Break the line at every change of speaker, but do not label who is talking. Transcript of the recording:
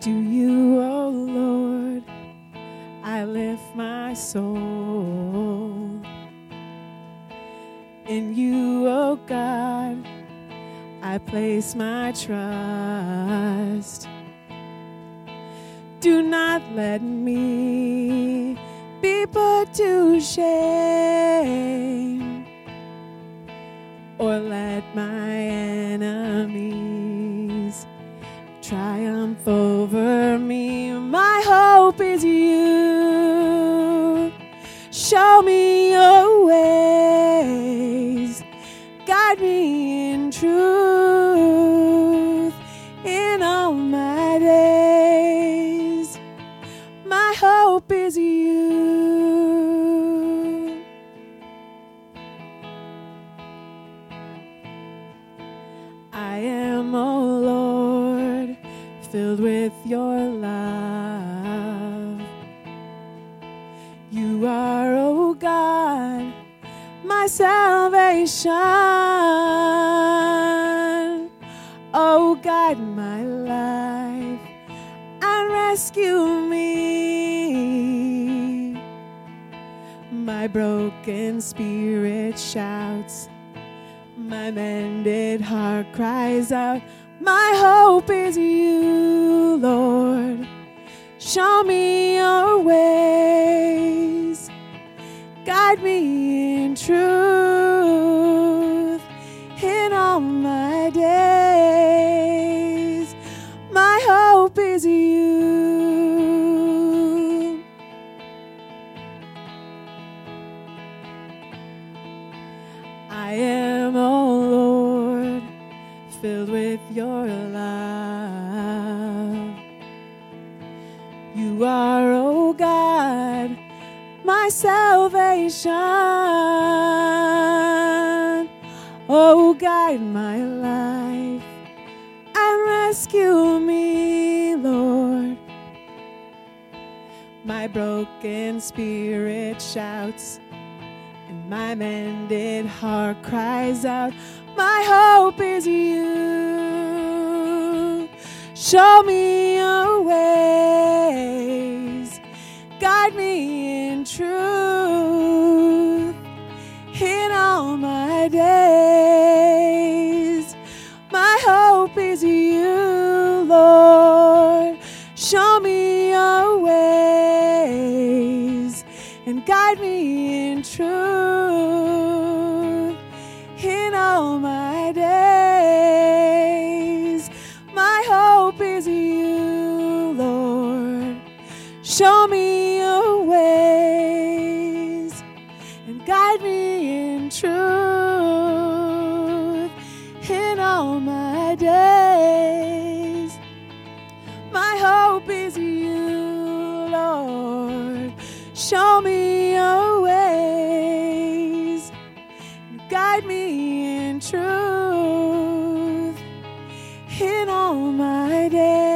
To you, O Lord, I lift my soul. In you, O God, I place my trust. Do not let me be put to shame, or let my enemies triumph over me. My hope is you. Show me your ways. Guide me in truth in all my days. My hope is you. I am, O Lord, filled with your love. You are, O God, my salvation. Oh, guide my life and rescue me. My broken spirit shouts, my mended heart cries out. My hope is you, Lord. Show me your ways. Guide me in truth in all my days. My hope is you. I am, O Lord, filled with your love. You are, O God, my salvation. Oh, guide my life and rescue me, Lord. My broken spirit shouts and my mended heart cries out. My hope is you. Show me your ways. Guide me in truth in all my days. My hope is you, Lord. Show me your ways and guide me in truth in all my days. My hope is you, Lord. Show me your ways and guide me in truth in all my days. My hope is you, Lord. Show me your ways and guide me in truth in all my days.